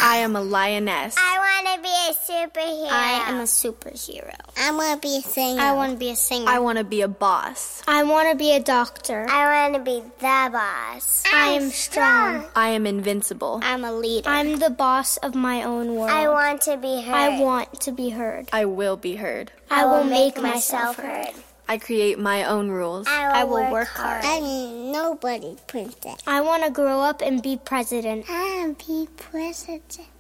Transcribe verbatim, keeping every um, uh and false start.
I am a lioness. I want to be a superhero. I am a superhero. I want to be a singer. I want to be a singer. I want to be a boss. I want to be a doctor. I want to be the boss. I am strong. I am invincible. I'm a leader. I'm the boss of my own world. I want to be heard. I want to be heard. I will be heard. I will make myself heard. I create my own rules. I will, I will work, work hard. hard. I mean, nobody princess. I want to grow up and be president. I want to be president.